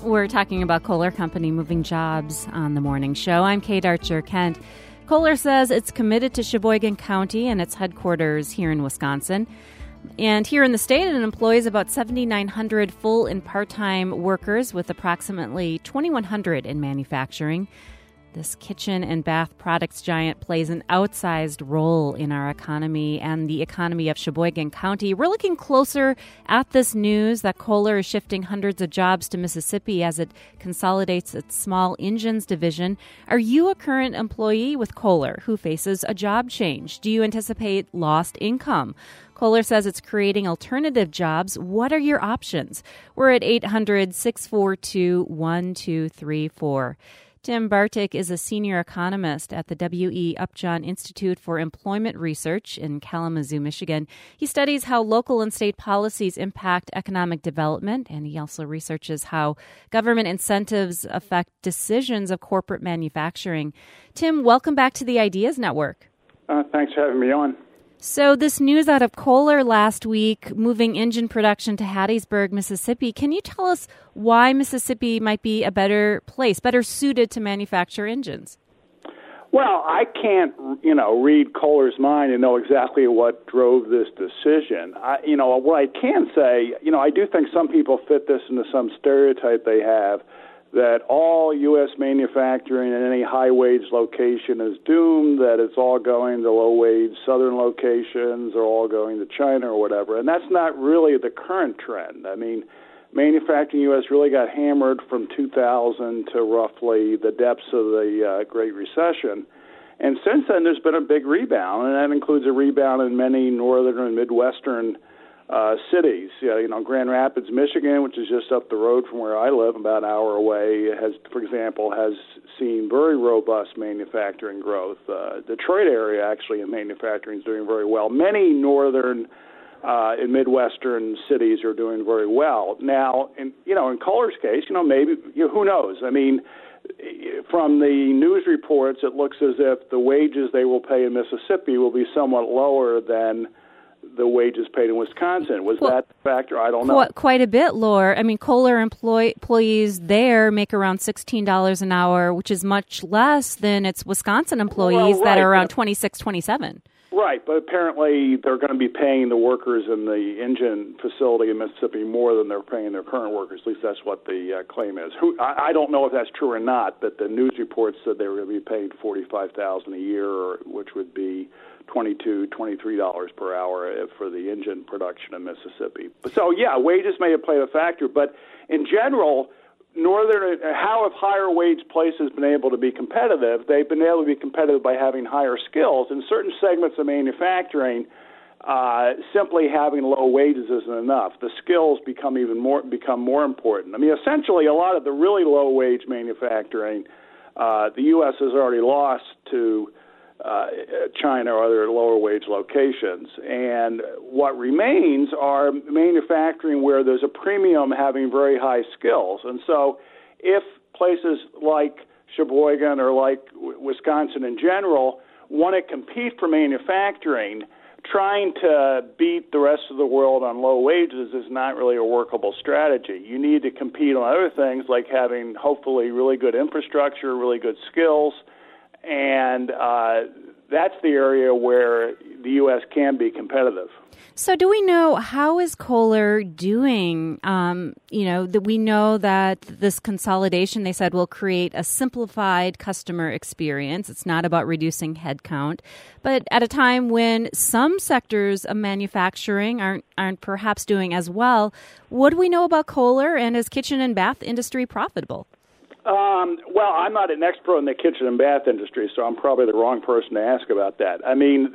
We're talking about Kohler Company moving jobs on the morning show. I'm Kate Archer-Kent. Kohler says it's committed to Sheboygan County and its headquarters here in Wisconsin. And here in the state, it employs about 7,900 full and part-time workers with approximately 2,100 in manufacturing. This kitchen and bath products giant plays an outsized role in our economy and the economy of Sheboygan County. We're looking closer at this news that Kohler is shifting hundreds of jobs to Mississippi as it consolidates its small engines division. Are you a current employee with Kohler who faces a job change? Do you anticipate lost income? Kohler says it's creating alternative jobs. What are your options? We're at 800-642-1234. Tim Bartik is a senior economist at the W.E. Upjohn Institute for Employment Research in Kalamazoo, Michigan. He studies how local and state policies impact economic development, and he also researches how government incentives affect decisions of corporate manufacturing. Tim, welcome back to the Ideas Network. Thanks for having me on. So this news out of Kohler last week, moving engine production to Hattiesburg, Mississippi. Can you tell us why Mississippi might be a better place, better suited to manufacture engines? Well, I can't, read Kohler's mind and know exactly what drove this decision. What I can say, I do think some people fit this into some stereotype they have that all U.S. manufacturing in any high-wage location is doomed, that it's all going to low-wage southern locations or all going to China or whatever. And that's not really the current trend. I mean, manufacturing in the U.S. really got hammered from 2000 to roughly the depths of the Great Recession. And since then, there's been a big rebound, and that includes a rebound in many northern and midwestern cities. Grand Rapids, Michigan, which is just up the road from where I live, about an hour away, has seen very robust manufacturing growth. Detroit area, actually, in manufacturing is doing very well. Many northern and midwestern cities are doing very well. Now, in Kohler's case, maybe, who knows? I mean, from the news reports, it looks as if the wages they will pay in Mississippi will be somewhat lower than the wages paid in Wisconsin. Was that the factor? I don't know. Quite a bit lower. I mean, Kohler employees there make around $16 an hour, which is much less than its Wisconsin employees that are around $26, $27. Right, but apparently they're going to be paying the workers in the engine facility in Mississippi more than they're paying their current workers. At least that's what the claim is. I don't know if that's true or not, but the news reports said they were going to be paid $45,000 a year, which would be $22, $23 per hour for the engine production in Mississippi. So, wages may have played a factor, but in general, how have higher wage places been able to be competitive? They've been able to be competitive by having higher skills. In certain segments of manufacturing, simply having low wages isn't enough. The skills become more important. I mean, essentially, a lot of the really low wage manufacturing, the U.S. has already lost to China or other lower wage locations. And what remains are manufacturing where there's a premium having very high skills. And so if places like Sheboygan or like Wisconsin in general want to compete for manufacturing, trying to beat the rest of the world on low wages is not really a workable strategy. You need to compete on other things like having hopefully really good infrastructure, really good skills, and that's the area where the U.S. can be competitive. So do we know, how is Kohler doing? That we know that this consolidation, they said, will create a simplified customer experience. It's not about reducing headcount. But at a time when some sectors of manufacturing aren't perhaps doing as well, what do we know about Kohler, and is kitchen and bath industry profitable? Well, I'm not an expert in the kitchen and bath industry, so I'm probably the wrong person to ask about that. I mean,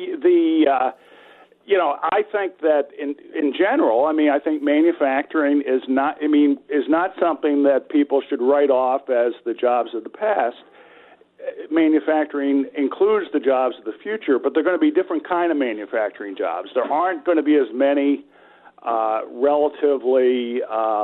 I think that in general, I think manufacturing is not something that people should write off as the jobs of the past. Manufacturing includes the jobs of the future, but they're going to be different kind of manufacturing jobs. There aren't going to be as many relatively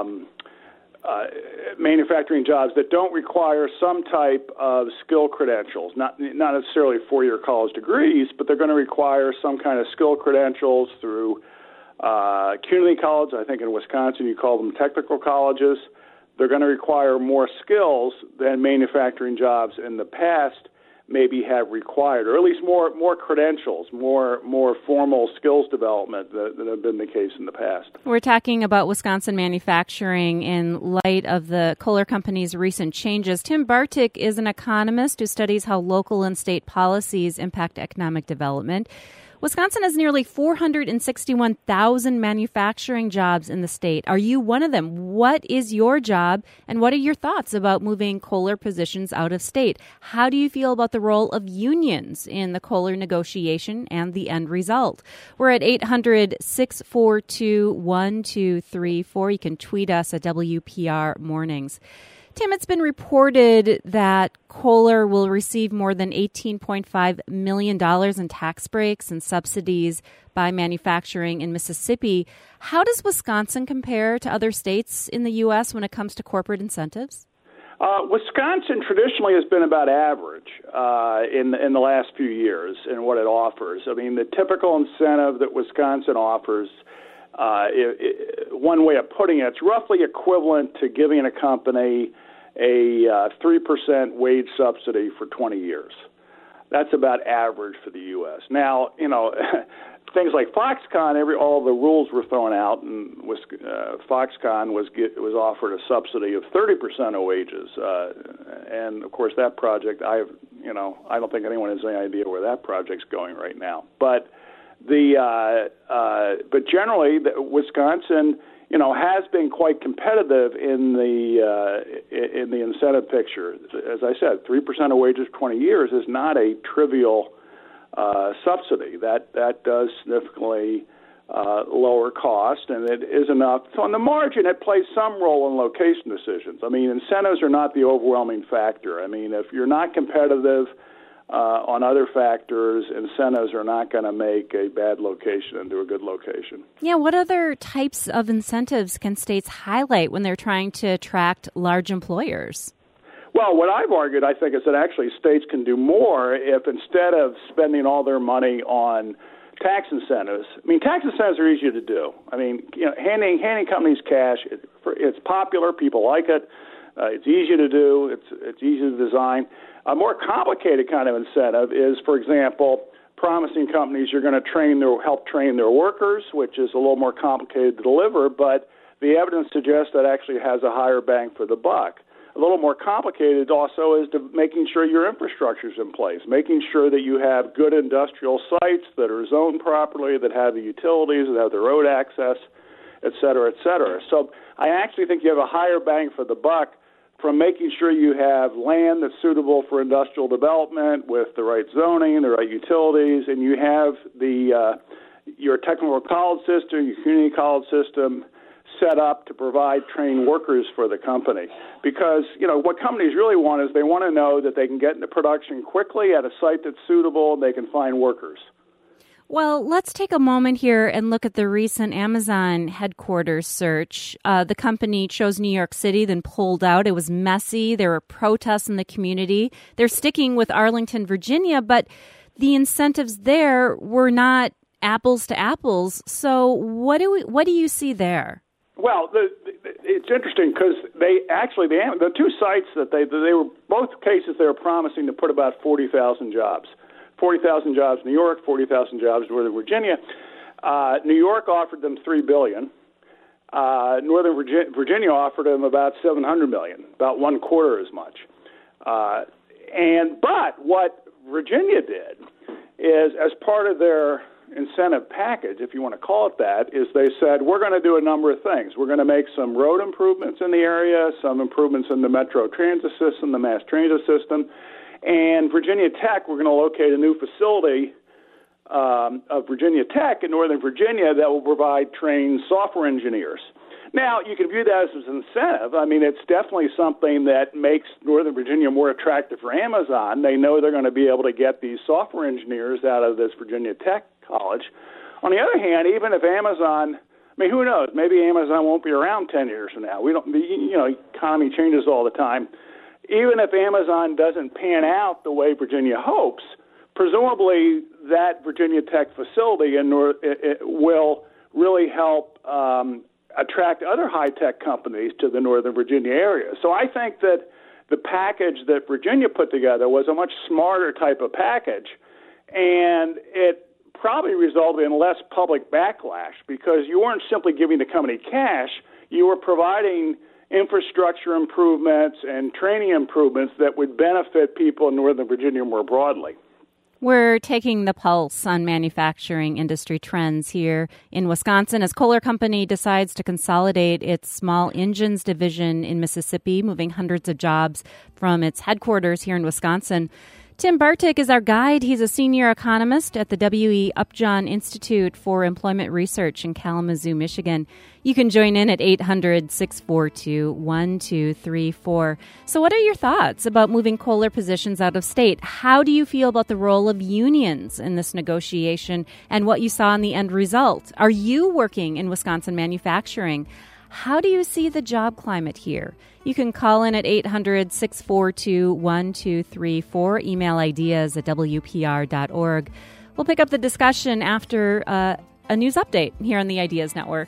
manufacturing jobs that don't require some type of skill credentials, not necessarily four-year college degrees, but they're going to require some kind of skill credentials through community college. I think in Wisconsin you call them technical colleges. they're going to require more skills than manufacturing jobs in the past maybe have required, or at least more credentials, more formal skills development than have been the case in the past. We're talking about Wisconsin manufacturing in light of the Kohler Company's recent changes. Tim Bartik is an economist who studies how local and state policies impact economic development. Wisconsin has nearly 461,000 manufacturing jobs in the state. Are you one of them? What is your job, and what are your thoughts about moving Kohler positions out of state? How do you feel about the role of unions in the Kohler negotiation and the end result? We're at 800-642-1234. You can tweet us at WPR Mornings. Tim, it's been reported that Kohler will receive more than $18.5 million in tax breaks and subsidies by manufacturing in Mississippi. How does Wisconsin compare to other states in the U.S. when it comes to corporate incentives? Wisconsin traditionally has been about average in the last few years in what it offers. I mean, the typical incentive that Wisconsin offers, one way of putting it, it's roughly equivalent to giving a company a 3% wage subsidy for 20 years. That's about average for the U.S. Now, things like Foxconn, all the rules were thrown out, and Foxconn was offered a subsidy of 30% of wages. And of course, that project, I don't think anyone has any idea where that project's going right now. But but generally, Wisconsin, has been quite competitive in the incentive picture. As I said, 3% of wages 20 years is not a trivial subsidy. That does significantly lower cost, and it is enough. So on the margin, it plays some role in location decisions. I mean, incentives are not the overwhelming factor. I mean, if you're not competitive on other factors, incentives are not going to make a bad location into a good location. Yeah, what other types of incentives can states highlight when they're trying to attract large employers? Well, what I've argued, I think, is that actually states can do more if instead of spending all their money on tax incentives, tax incentives are easy to do. I mean, handing companies cash, it's popular, people like it, it's easy to do, it's easy to design. A more complicated kind of incentive is, for example, promising companies you're going to help train their workers, which is a little more complicated to deliver, but the evidence suggests that actually has a higher bang for the buck. A little more complicated also is making sure your infrastructure is in place, making sure that you have good industrial sites that are zoned properly, that have the utilities, that have the road access, et cetera, et cetera. So I actually think you have a higher bang for the buck from making sure you have land that's suitable for industrial development with the right zoning, the right utilities, and you have your technical college system, your community college system set up to provide trained workers for the company. Because, what companies really want is they want to know that they can get into production quickly at a site that's suitable and they can find workers. Well, let's take a moment here and look at the recent Amazon headquarters search. The company chose New York City, then pulled out. It was messy. There were protests in the community. They're sticking with Arlington, Virginia, but the incentives there were not apples to apples. So what do you see there? Well, it's interesting because the two sites that they were both cases they were promising to put about 40,000 jobs. 40,000 jobs in New York, 40,000 jobs in Northern Virginia. New York offered them $3 billion. Northern Virginia offered them about $700 million, about one quarter as much. But what Virginia did is, as part of their incentive package, if you want to call it that, is they said, we're going to do a number of things. We're going to make some road improvements in the area, some improvements in the metro transit system, the mass transit system. And Virginia Tech, we're going to locate a new facility of Virginia Tech in Northern Virginia that will provide trained software engineers. Now, you can view that as an incentive. I mean, it's definitely something that makes Northern Virginia more attractive for Amazon. They know they're going to be able to get these software engineers out of this Virginia Tech college. On the other hand, even if Amazon, who knows? Maybe Amazon won't be around 10 years from now. The economy changes all the time. Even if Amazon doesn't pan out the way Virginia hopes, presumably that Virginia Tech facility will really help attract other high-tech companies to the Northern Virginia area. So I think that the package that Virginia put together was a much smarter type of package, and it probably resulted in less public backlash because you weren't simply giving the company cash, you were providing infrastructure improvements and training improvements that would benefit people in Northern Virginia more broadly. We're taking the pulse on manufacturing industry trends here in Wisconsin as Kohler Company decides to consolidate its small engines division in Mississippi, moving hundreds of jobs from its headquarters here in Wisconsin. Tim Bartik is our guide. He's a senior economist at the W.E. Upjohn Institute for Employment Research in Kalamazoo, Michigan. You can join in at 800-642-1234. So what are your thoughts about moving Kohler positions out of state? How do you feel about the role of unions in this negotiation and what you saw in the end result? Are you working in Wisconsin manufacturing? How do you see the job climate here? You can call in at 800-642-1234. Email ideas at WPR.org. We'll pick up the discussion after a news update here on the Ideas Network.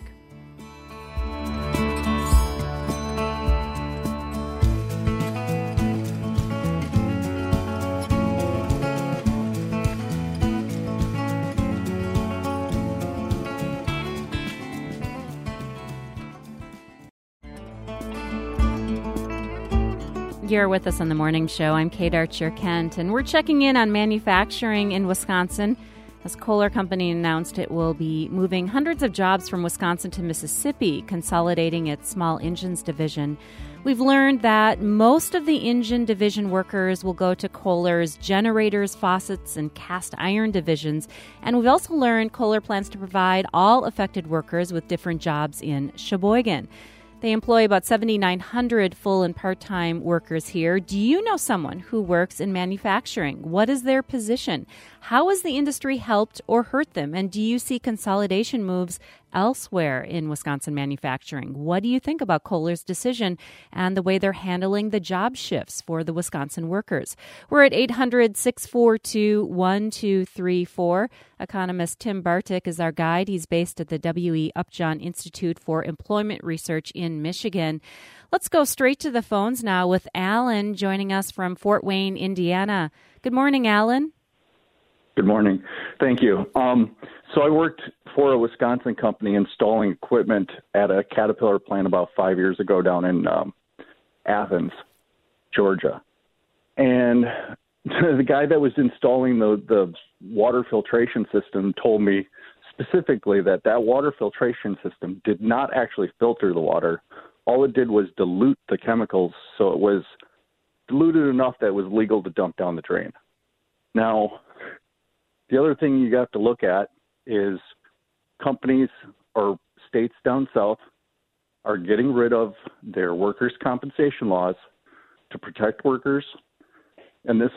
You're with us on the morning show. I'm Kate Archer-Kent, and we're checking in on manufacturing in Wisconsin as Kohler Company announced it will be moving hundreds of jobs from Wisconsin to Mississippi, consolidating its small engines division. We've learned that most of the engine division workers will go to Kohler's generators, faucets, and cast iron divisions. And we've also learned Kohler plans to provide all affected workers with different jobs in Sheboygan. They employ about 7,900 full and part-time workers here. Do you know someone who works in manufacturing? What is their position? How has the industry helped or hurt them? And do you see consolidation moves elsewhere in Wisconsin manufacturing? What do you think about Kohler's decision and the way they're handling the job shifts for the Wisconsin workers? We're at 800-642-1234. Economist Tim Bartik is our guide. He's based at the W.E. Upjohn Institute for Employment Research in Michigan. Let's go straight to the phones now with Alan joining us from Fort Wayne, Indiana. Good morning, Alan. Good morning. Thank you. So I worked for a Wisconsin company installing equipment at a Caterpillar plant about 5 years ago down in Athens, Georgia. And the guy that was installing the water filtration system told me specifically that water filtration system did not actually filter the water. All it did was dilute the chemicals, so it was diluted enough that it was legal to dump down the drain. Now, the other thing you have to look at is companies or states down south are getting rid of their workers' compensation laws to protect workers. And this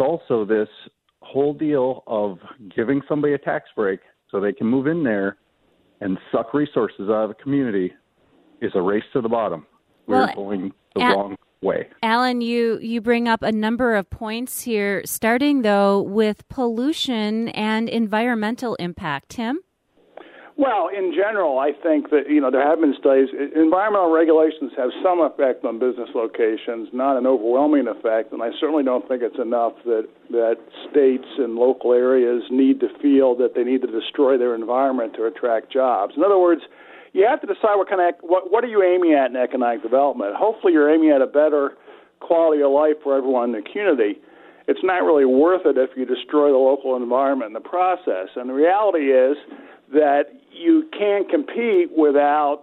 whole deal of giving somebody a tax break so they can move in there and suck resources out of the community is a race to the bottom. We're going the wrong way. Alan, you bring up a number of points here, starting, though, with pollution and environmental impact. Tim? Well, in general, I think that, there have been studies. Environmental regulations have some effect on business locations, not an overwhelming effect, and I certainly don't think it's enough that states and local areas need to feel that they need to destroy their environment to attract jobs. In other words, you have to decide what are you aiming at in economic development. Hopefully you're aiming at a better quality of life for everyone in the community. It's not really worth it if you destroy the local environment in the process. And the reality is that you can't compete without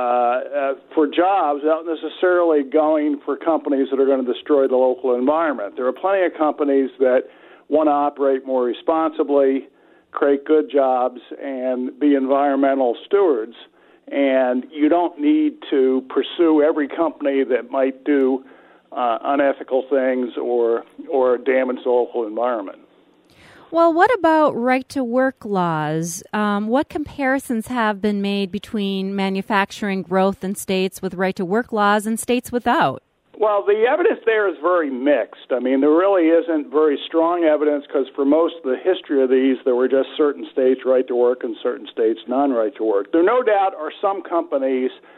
for jobs without necessarily going for companies that are going to destroy the local environment. There are plenty of companies that want to operate more responsibly, create good jobs, and be environmental stewards. And you don't need to pursue every company that might do unethical things or damage the local environment. Well, what about right-to-work laws? What comparisons have been made between manufacturing growth in states with right-to-work laws and states without? Well, the evidence there is very mixed. I mean, there really isn't very strong evidence because for most of the history of these, there were just certain states right to work and certain states non-right to work. There no doubt are some companies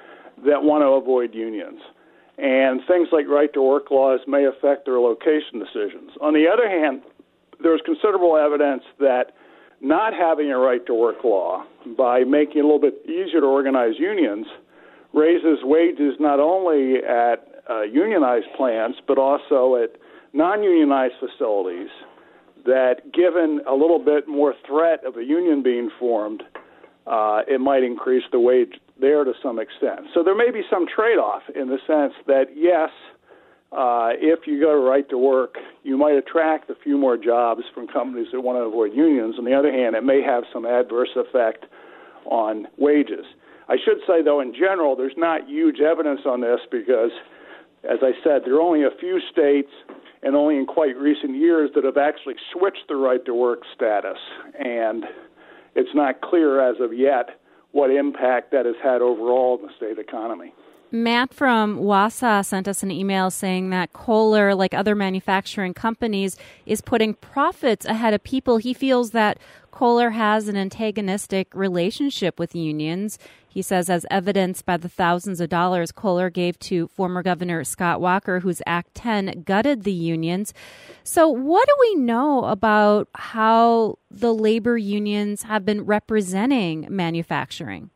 that want to avoid unions. And things like right-to-work laws may affect their location decisions. On the other hand, there's considerable evidence that not having a right-to-work law, by making it a little bit easier to organize unions, raises wages not only at unionized plants, but also at non-unionized facilities, that given a little bit more threat of a union being formed, it might increase the wage there to some extent. So there may be some trade-off in the sense that, yes, if you go to right to work, you might attract a few more jobs from companies that want to avoid unions. On the other hand, it may have some adverse effect on wages. I should say, though, in general, there's not huge evidence on this because, as I said, there are only a few states and only in quite recent years that have actually switched the right to work status. And it's not clear as of yet what impact that has had overall in the state economy. Matt from Wausau sent us an email saying that Kohler, like other manufacturing companies, is putting profits ahead of people. He feels that Kohler has an antagonistic relationship with unions. He says, as evidenced by the thousands of dollars Kohler gave to former Governor Scott Walker, whose Act 10 gutted the unions. So what do we know about how the labor unions have been representing manufacturing?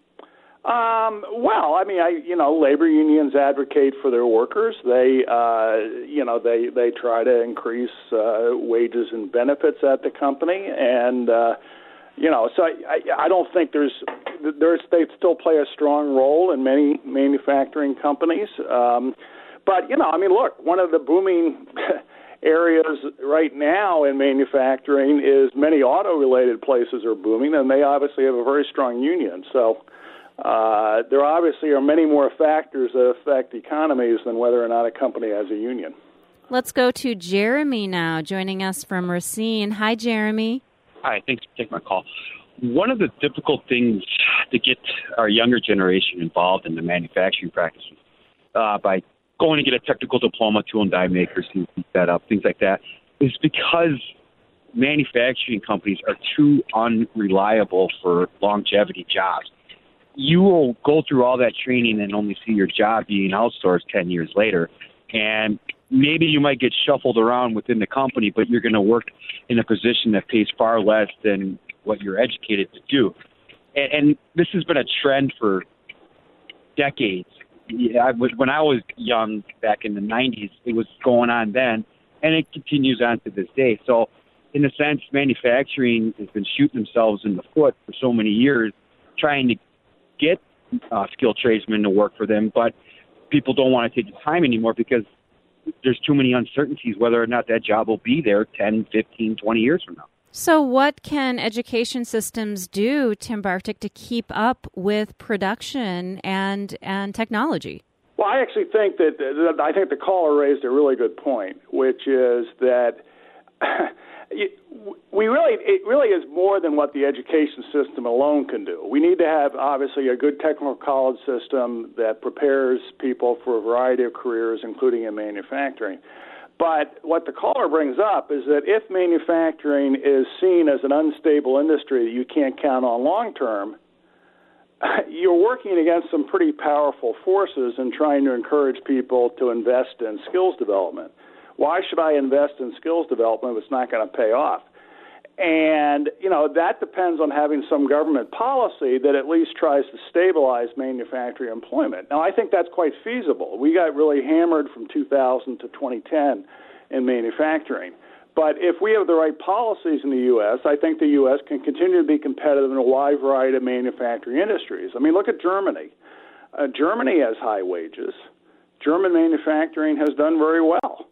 Well, I mean, labor unions advocate for their workers. They try to increase wages and benefits at the company, and so I don't think they still play a strong role in many manufacturing companies. But look, one of the booming areas right now in manufacturing is many auto-related places are booming, and they obviously have a very strong union. So. There obviously are many more factors that affect economies than whether or not a company has a union. Let's go to Jeremy now, joining us from Racine. Hi, Jeremy. Hi, thanks for taking my call. One of the difficult things to get our younger generation involved in the manufacturing practices by going to get a technical diploma, tool and die makers, set up, things like that, is because manufacturing companies are too unreliable for longevity jobs. You will go through all that training and only see your job being outsourced 10 years later. And maybe you might get shuffled around within the company, but you're going to work in a position that pays far less than what you're educated to do. And this has been a trend for decades. When I was young back in the 90s, it was going on then, and it continues on to this day. So in a sense, manufacturing has been shooting themselves in the foot for so many years, trying to get skilled tradesmen to work for them, but people don't want to take the time anymore because there's too many uncertainties whether or not that job will be there 10, 15, 20 years from now. So what can education systems do, Tim Bartik, to keep up with production and technology? Well, I actually think that the caller raised a really good point, which is that it really is more than what the education system alone can do. We need to have, obviously, a good technical college system that prepares people for a variety of careers, including in manufacturing. But what the caller brings up is that if manufacturing is seen as an unstable industry that you can't count on long term, you're working against some pretty powerful forces in trying to encourage people to invest in skills development. Why should I invest in skills development if it's not going to pay off? And, that depends on having some government policy that at least tries to stabilize manufacturing employment. Now, I think that's quite feasible. We got really hammered from 2000 to 2010 in manufacturing. But if we have the right policies in the U.S., I think the U.S. can continue to be competitive in a wide variety of manufacturing industries. I mean, look at Germany. Germany has high wages. German manufacturing has done very well.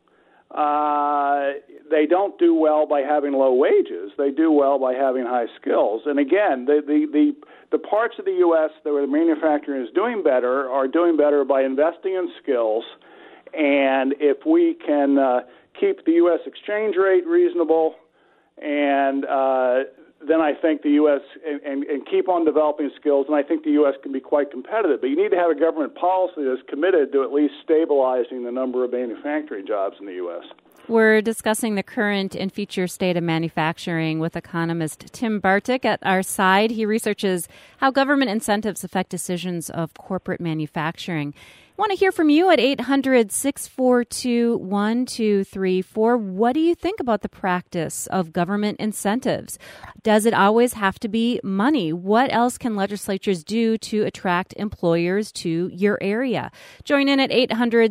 They don't do well by having low wages. They do well by having high skills. And again, the parts of the U.S. where the manufacturing is doing better are doing better by investing in skills. And if we can keep the U.S. exchange rate reasonable, and then I think the U.S. and keep on developing skills, and I think the U.S. can be quite competitive. But you need to have a government policy that's committed to at least stabilizing the number of manufacturing jobs in the U.S. We're discussing the current and future state of manufacturing with economist Tim Bartik at our side. He researches how government incentives affect decisions of corporate manufacturing. I want to hear from you at 800-642-1234. What do you think about the practice of government incentives? Does it always have to be money? What else can legislatures do to attract employers to your area? Join in at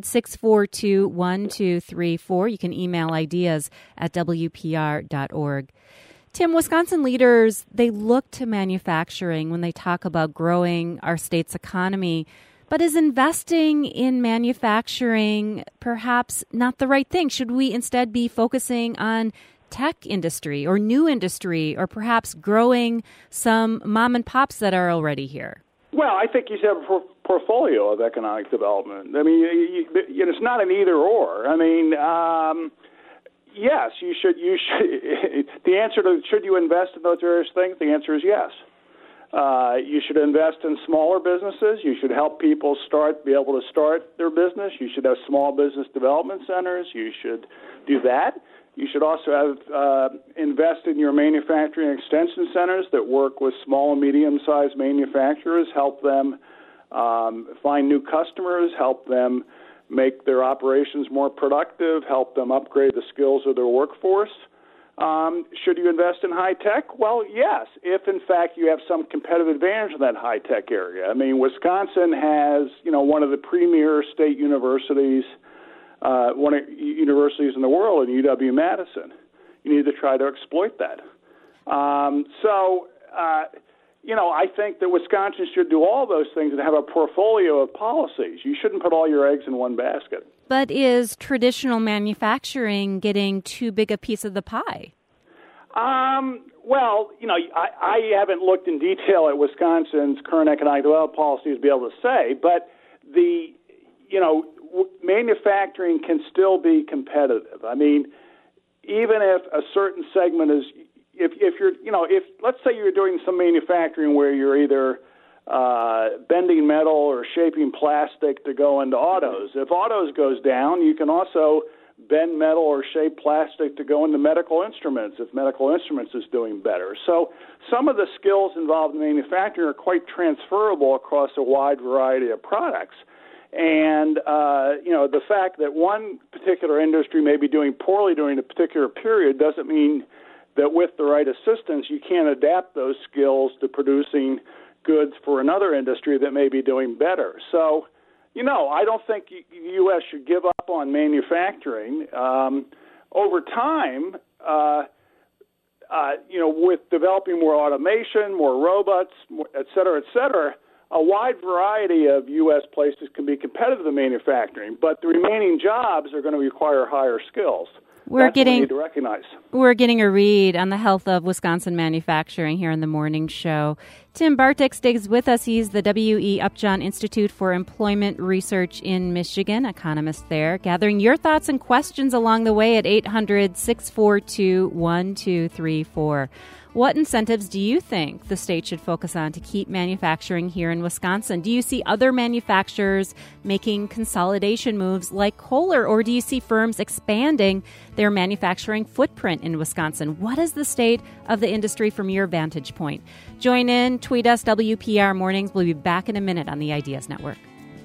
800-642-1234. You can email ideas at WPR.org. Tim, Wisconsin leaders, they look to manufacturing when they talk about growing our state's economy. But is investing in manufacturing perhaps not the right thing? Should we instead be focusing on tech industry or new industry or perhaps growing some mom and pops that are already here? Well, I think you should have a portfolio of economic development. I mean, it's not an either or. I mean, yes, you should. The answer to should you invest in those various things? The answer is yes. You should invest in smaller businesses. You should help people be able to start their business. You should have small business development centers. You should do that. You should also have invest in your manufacturing extension centers that work with small and medium-sized manufacturers, help them find new customers, help them make their operations more productive, help them upgrade the skills of their workforce. Should you invest in high tech? Well, yes, if in fact you have some competitive advantage in that high tech area. I mean, Wisconsin has, one of the premier state universities, one of universities in the world, in UW-Madison. You need to try to exploit that. I think that Wisconsin should do all those things and have a portfolio of policies. You shouldn't put all your eggs in one basket. But is traditional manufacturing getting too big a piece of the pie? Well, I haven't looked in detail at Wisconsin's current economic development policies to be able to say, but manufacturing can still be competitive. I mean, even if a certain segment is, if let's say you're doing some manufacturing where you're either bending metal or shaping plastic to go into autos. If autos goes down, you can also bend metal or shape plastic to go into medical instruments if medical instruments is doing better. So some of the skills involved in manufacturing are quite transferable across a wide variety of products. And, the fact that one particular industry may be doing poorly during a particular period doesn't mean that with the right assistance you can't adapt those skills to producing goods for another industry that may be doing better. So, I don't think the U.S. should give up on manufacturing. Over time, with developing more automation, more robots, et cetera, a wide variety of U.S. places can be competitive in manufacturing, but the remaining jobs are going to require higher skills. That's what we need to recognize. We're getting a read on the health of Wisconsin manufacturing here in the morning show. Tim Bartik stays with us. He's the W.E. Upjohn Institute for Employment Research in Michigan, economist there, gathering your thoughts and questions along the way at 800-642-1234. What incentives do you think the state should focus on to keep manufacturing here in Wisconsin? Do you see other manufacturers making consolidation moves like Kohler, or do you see firms expanding their manufacturing footprint in Wisconsin? What is the state of the industry from your vantage point? Join in, tweet us, WPR Mornings. We'll be back in a minute on the Ideas Network.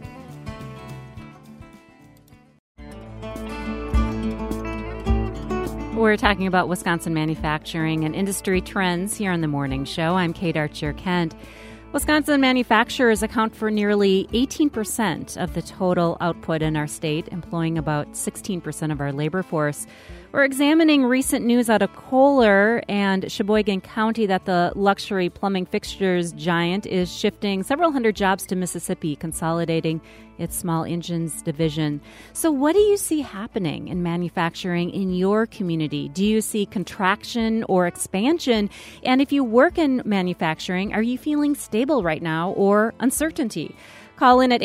We're talking about Wisconsin manufacturing and industry trends here on the morning show. I'm Kate Archer-Kent. Wisconsin manufacturers account for nearly 18% of the total output in our state, employing about 16% of our labor force. We're examining recent news out of Kohler and Sheboygan County that the luxury plumbing fixtures giant is shifting several hundred jobs to Mississippi, consolidating its small engines division. So what do you see happening in manufacturing in your community? Do you see contraction or expansion? And if you work in manufacturing, are you feeling stable right now or uncertainty? Call in at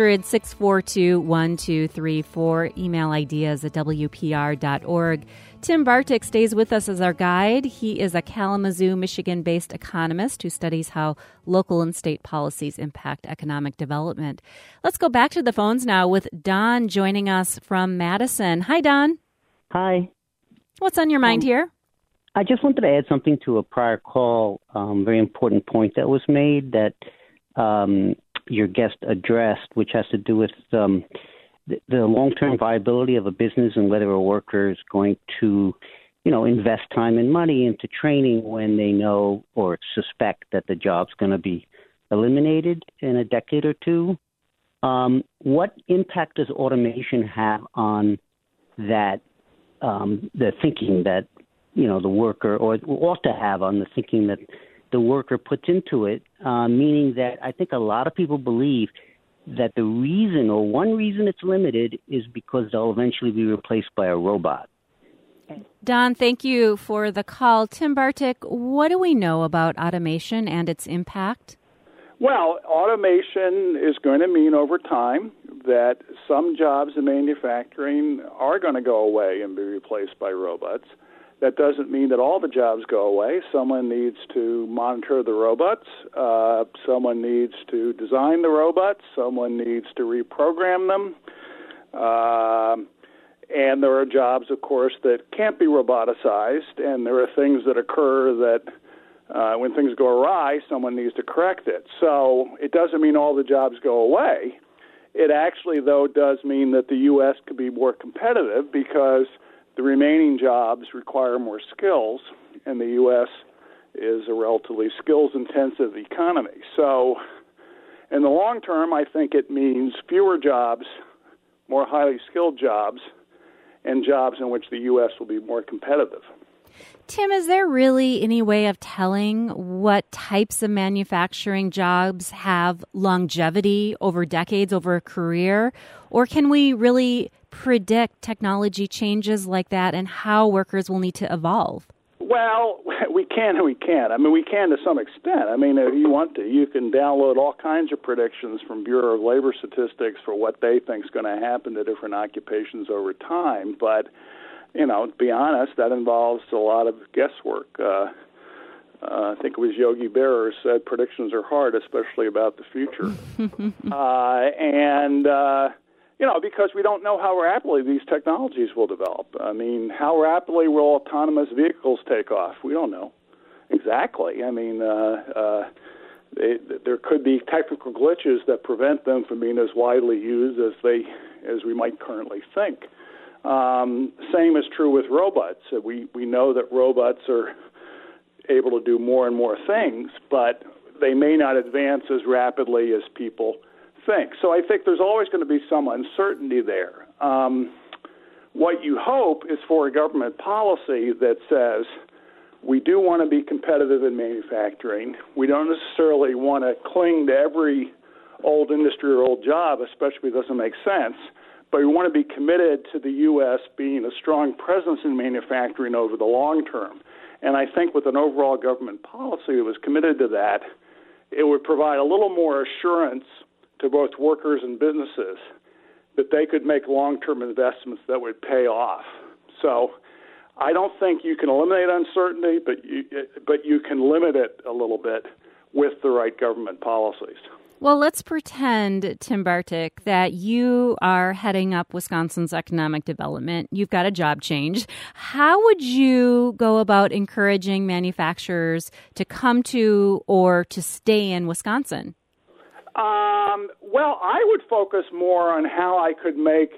800-642-1234. Email ideas at WPR.org. Tim Bartik stays with us as our guide. He is a Kalamazoo, Michigan-based economist who studies how local and state policies impact economic development. Let's go back to the phones now with Don joining us from Madison. Hi, Don. Hi. What's on your mind here? I just wanted to add something to a prior call, very important point that was made that your guest addressed, which has to do with the long-term viability of a business and whether a worker is going to, invest time and money into training when they know or suspect that the job's going to be eliminated in a decade or two. What impact does automation have on that, the thinking that, the worker, or ought to have on the thinking that the worker puts into it, meaning that I think a lot of people believe that the reason or one reason it's limited is because they'll eventually be replaced by a robot. Don, thank you for the call. Tim Bartik, what do we know about automation and its impact? Well, automation is going to mean over time that some jobs in manufacturing are going to go away and be replaced by robots. That doesn't mean that all the jobs go away. Someone needs to monitor the robots. Someone needs to design the robots. Someone needs to reprogram them. And there are jobs, of course, that can't be roboticized, and there are things that occur that when things go awry, someone needs to correct it. So it doesn't mean all the jobs go away. It actually, though, does mean that the U.S. could be more competitive because the remaining jobs require more skills, and the U.S. is a relatively skills-intensive economy. So in the long term, I think it means fewer jobs, more highly skilled jobs, and jobs in which the U.S. will be more competitive. Tim, is there really any way of telling what types of manufacturing jobs have longevity over decades, over a career? Or can we really predict technology changes like that and how workers will need to evolve? Well, we can and we can't. I mean, we can to some extent. I mean, if you want to, you can download all kinds of predictions from Bureau of Labor Statistics for what they think is going to happen to different occupations over time. But, to be honest, that involves a lot of guesswork. I think it was Yogi Berra said predictions are hard, especially about the future. Because we don't know how rapidly these technologies will develop. I mean, how rapidly will autonomous vehicles take off? We don't know exactly. I mean, there could be technical glitches that prevent them from being as widely used as we might currently think. Same is true with robots. We know that robots are able to do more and more things, but they may not advance as rapidly as people think. So I think there's always going to be some uncertainty there. What you hope is for a government policy that says we do want to be competitive in manufacturing. We don't necessarily want to cling to every old industry or old job, especially if it doesn't make sense. But we want to be committed to the U.S. being a strong presence in manufacturing over the long term. And I think with an overall government policy that was committed to that, it would provide a little more assurance to both workers and businesses that they could make long-term investments that would pay off. So I don't think you can eliminate uncertainty, but you can limit it a little bit with the right government policies. Well, let's pretend, Tim Bartik, that you are heading up Wisconsin's economic development. You've got a job change. How would you go about encouraging manufacturers to come to or to stay in Wisconsin? Well, I would focus more on how I could make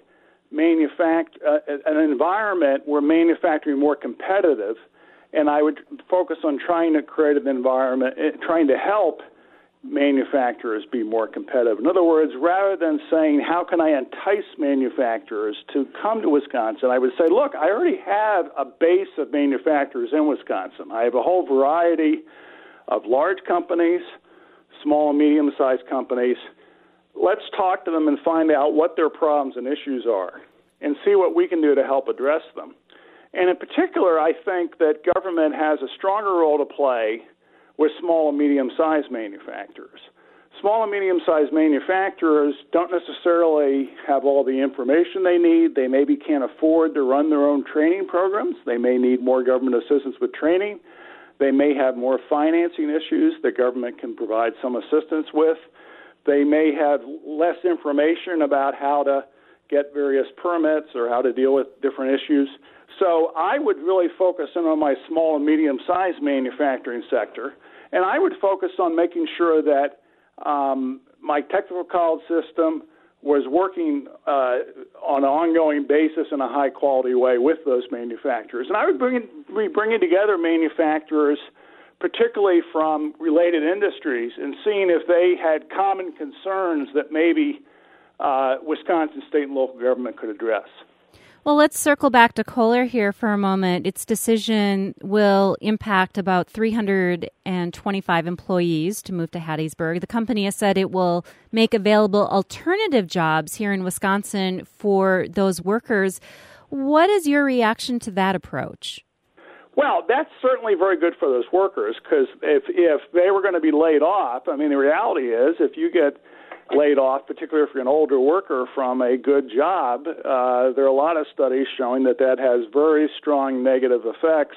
an environment where manufacturing more competitive, and I would focus on trying to create an environment, trying to help manufacturers be more competitive. In other words, rather than saying, how can I entice manufacturers to come to Wisconsin, I would say, look, I already have a base of manufacturers in Wisconsin. I have a whole variety of large companies, small and medium-sized companies. Let's talk to them and find out what their problems and issues are and see what we can do to help address them. And in particular, I think that government has a stronger role to play with small and medium-sized manufacturers. Small and medium-sized manufacturers don't necessarily have all the information they need. They maybe can't afford to run their own training programs. They may need more government assistance with training. They may have more financing issues that government can provide some assistance with. They may have less information about how to get various permits or how to deal with different issues. So I would really focus in on my small and medium-sized manufacturing sector, and I would focus on making sure that my technical college system was working on an ongoing basis in a high-quality way with those manufacturers. And I would be bringing together manufacturers, particularly from related industries, and seeing if they had common concerns that maybe Wisconsin state and local government could address. Well, let's circle back to Kohler here for a moment. Its decision will impact about 325 employees to move to Hattiesburg. The company has said it will make available alternative jobs here in Wisconsin for those workers. What is your reaction to that approach? Well, that's certainly very good for those workers, because if they were going to be laid off, I mean, the reality is if you get laid off, particularly if you're an older worker from a good job, there are a lot of studies showing that has very strong negative effects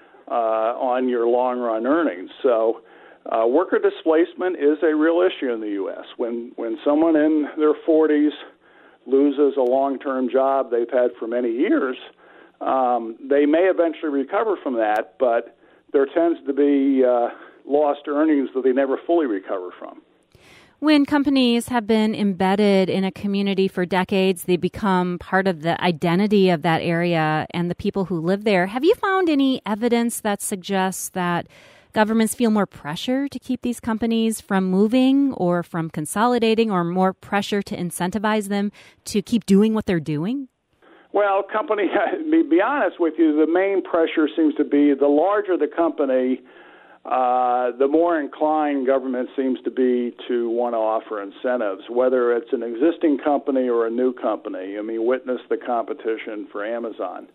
on your long-run earnings. So worker displacement is a real issue in the U.S. When someone in their 40s loses a long-term job they've had for many years, they may eventually recover from that, but there tends to be lost earnings that they never fully recover from. When companies have been embedded in a community for decades, they become part of the identity of that area and the people who live there. Have you found any evidence that suggests that governments feel more pressure to keep these companies from moving or from consolidating, or more pressure to incentivize them to keep doing what they're doing? Well, to be honest with you, the main pressure seems to be the larger the company, the more inclined government seems to be to want to offer incentives, whether it's an existing company or a new company. I mean, witness the competition for Amazon,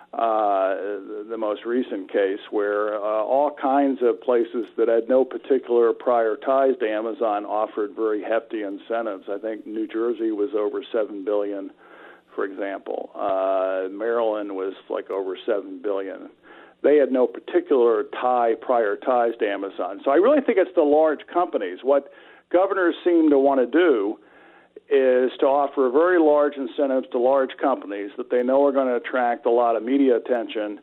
the most recent case, where all kinds of places that had no particular prior ties to Amazon offered very hefty incentives. I think New Jersey was over $7 billion, for example. Maryland was like over $7 billion. They had no particular prior ties to Amazon. So I really think it's the large companies. What governors seem to want to do is to offer very large incentives to large companies that they know are going to attract a lot of media attention,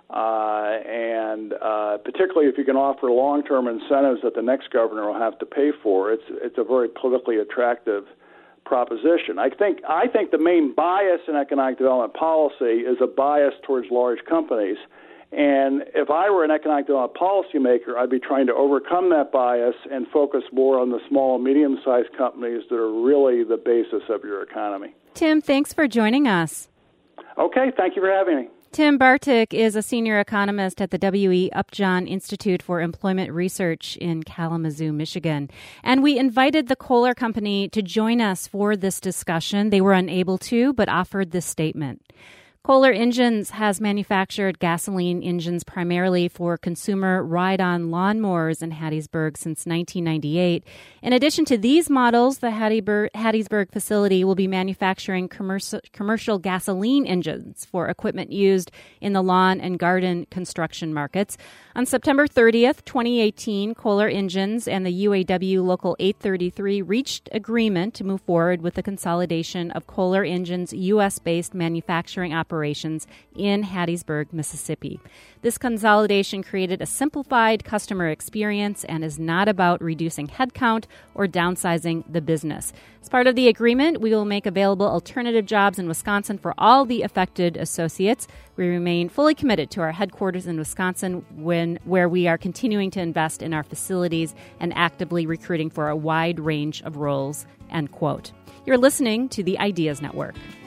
and particularly if you can offer long-term incentives that the next governor will have to pay for, it's a very politically attractive proposition. I think the main bias in economic development policy is a bias towards large companies. And if I were an economic development policymaker, I'd be trying to overcome that bias and focus more on the small and medium-sized companies that are really the basis of your economy. Tim, thanks for joining us. Okay, thank you for having me. Tim Bartik is a senior economist at the W.E. Upjohn Institute for Employment Research in Kalamazoo, Michigan. And we invited the Kohler Company to join us for this discussion. They were unable to, but offered this statement. Kohler Engines has manufactured gasoline engines primarily for consumer ride-on lawnmowers in Hattiesburg since 1998. In addition to these models, the Hattiesburg facility will be manufacturing commercial gasoline engines for equipment used in the lawn and garden construction markets. On September 30th, 2018, Kohler Engines and the UAW Local 833 reached agreement to move forward with the consolidation of Kohler Engines' U.S.-based manufacturing operations in Hattiesburg, Mississippi. This consolidation created a simplified customer experience and is not about reducing headcount or downsizing the business. As part of the agreement, we will make available alternative jobs in Wisconsin for all the affected associates. We remain fully committed to our headquarters in Wisconsin, where we are continuing to invest in our facilities and actively recruiting for a wide range of roles, end quote. You're listening to the Ideas Network.